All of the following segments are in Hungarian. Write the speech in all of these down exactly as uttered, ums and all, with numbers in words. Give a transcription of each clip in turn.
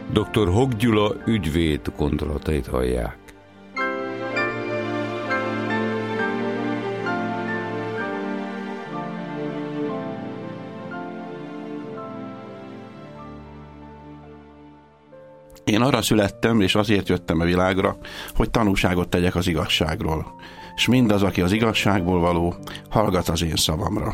doktor Hok Gyula ügyvéd gondolatait hallják. Én arra születtem, és azért jöttem a világra, hogy tanúságot tegyek az igazságról. És mindaz, aki az igazságból való, hallgat az én szavamra.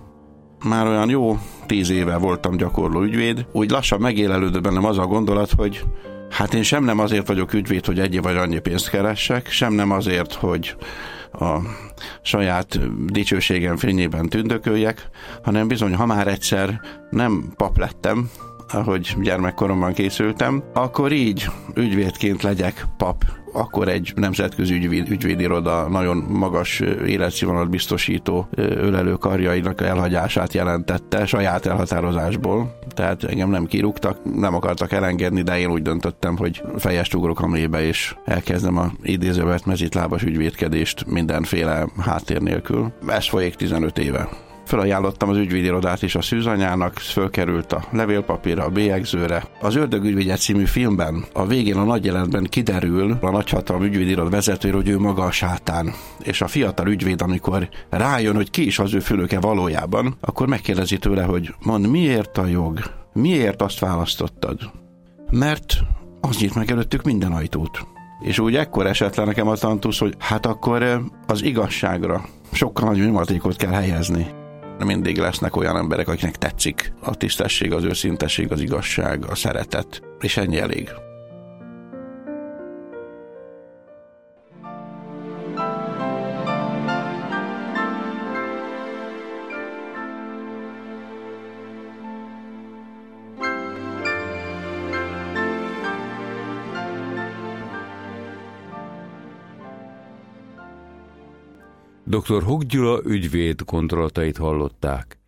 Már olyan jó tíz éve voltam gyakorló ügyvéd, úgy lassan megélelődött bennem az a gondolat, hogy hát én sem nem azért vagyok ügyvéd, hogy egy vagy annyi pénzt keressek, sem nem azért, hogy a saját dicsőségem fényében tündököljek, hanem bizony, ha már egyszer nem pap lettem, ahogy gyermekkoromban készültem, akkor így ügyvédként legyek pap, akkor egy nemzetközi ügyvéd, ügyvédiroda nagyon magas életszínvonalat biztosító ölelő karjainak elhagyását jelentette saját elhatározásból. Tehát engem nem kirúgtak, nem akartak elengedni, de én úgy döntöttem, hogy fejest ugrok a mélybe, és elkezdem a idézővet mezitlábas ügyvédkedést mindenféle háttér nélkül. Ez folyik tizenöt éve. Felajánlottam az ügyvédirodát is a szűzanyának, fölkerült a levélpapírra, a bélyegzőre. Az Ördög ügyvédje című filmben a végén a nagy jelentben kiderül a nagyhatalmú ügyvédiroda vezetőről, hogy ő maga a sátán. És a fiatal ügyvéd, amikor rájön, hogy ki is az ő fülöke valójában, akkor megkérdezi tőle, hogy mondd, miért a jog? Miért azt választottad? Mert az nyit meg előttük minden ajtót. És úgy ekkor esett le nekem a tantusz, hogy hát akkor az igazságra sokkal nagyobb nyomatékot kell helyezni. Mindig lesznek olyan emberek, akiknek tetszik a tisztesség, az őszintesség, az igazság, a szeretet, és ennyi elég. doktor Hok Gyula ügyvéd gondolatait hallották.